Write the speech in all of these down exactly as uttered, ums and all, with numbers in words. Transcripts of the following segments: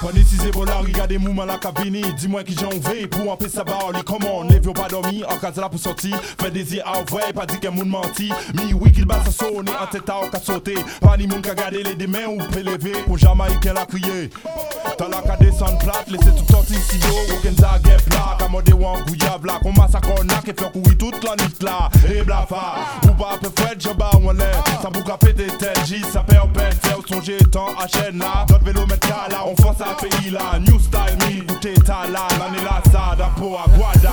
Prenez si c'est là, regardez mouvement la cabine. Dis-moi qui j'en vais pour empêcher sa barre. Comment ne veut pas dormir, en cas là pour sortir. Fait désir à vrai, pas dire qu'un monde menti. Mi oui qu'il bat sa sonner, en tête à qu'à sauter. Pas ni monde qu'à garder les deux mains ou peut lever. Pour Jamaïcain la crier. T'as la qu'à descendre plate, laissez tout sortir si yo. Aucun zague plat, qu'à modé ou en gouillable là. Qu'on massacre on a, qui fait courir toute la nuit là. Et blafa, ou pas peu fouette, je bats ou en l'air. Ça bouge à péter tel J, ça perd perd, faire songer tant à chaîne là. D'autres vélo mettre là, on force à pays là. New style, mi, goûter ta là. L'année là, ça, d'apo à Guada.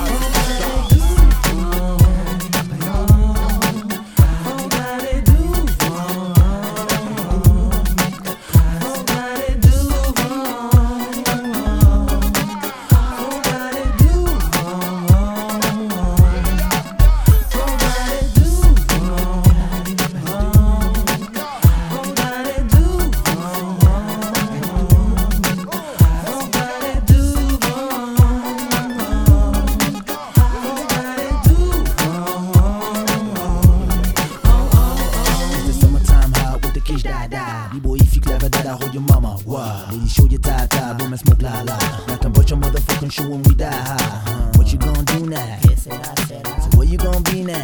Show when we die. What you gonna do now? So where you gonna be now?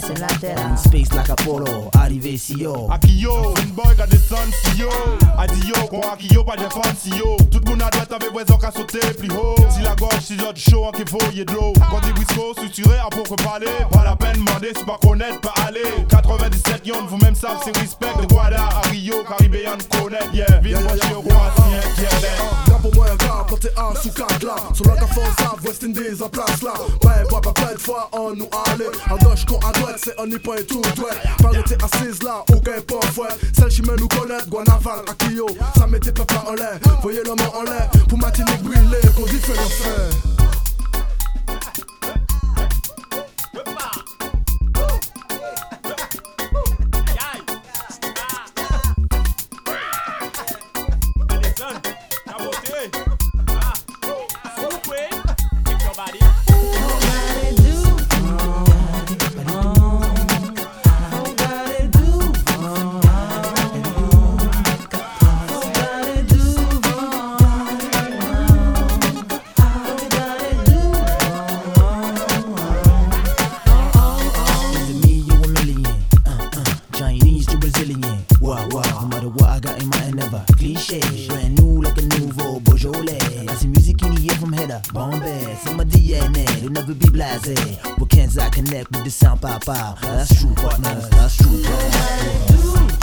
In space like Apollo, arrivé si yo. Akio, une boy qui descend si yo. Adio, qu'on Akio pas défendre si yo. Tout le monde a droit avec raison qu'à sauter plus haut. Si la gorge, si l'autre chaud, qu'il faut y de l'eau. Quand des briscoes suturés à pour que parler. Pas la peine demander, si pas connaître, pas aller. quatre-vingt-dix-sept yon, vous-même savez, c'est respect. De Guada à Rio, Caribéen connaît. Yeah, viens moi chez roi, si internet. Pour moi un gars, planté un sous quatre là. Sur la café en West Indies en place là. Ouais, bois pas plein de fois, on nous allait. À gauche, qu'on à droite, c'est on n'y pas et tout, ouais. Parler assise là, aucun pas fouet. Celle qui me nous connaît, Guanaval, à Kyo. Ça mettait papa en l'air, voyez le mot en l'air. Pour Martinique brûler, qu'on dit fait le fait. We can't connect with the sound pop out. That's true, partner. That's true, partner.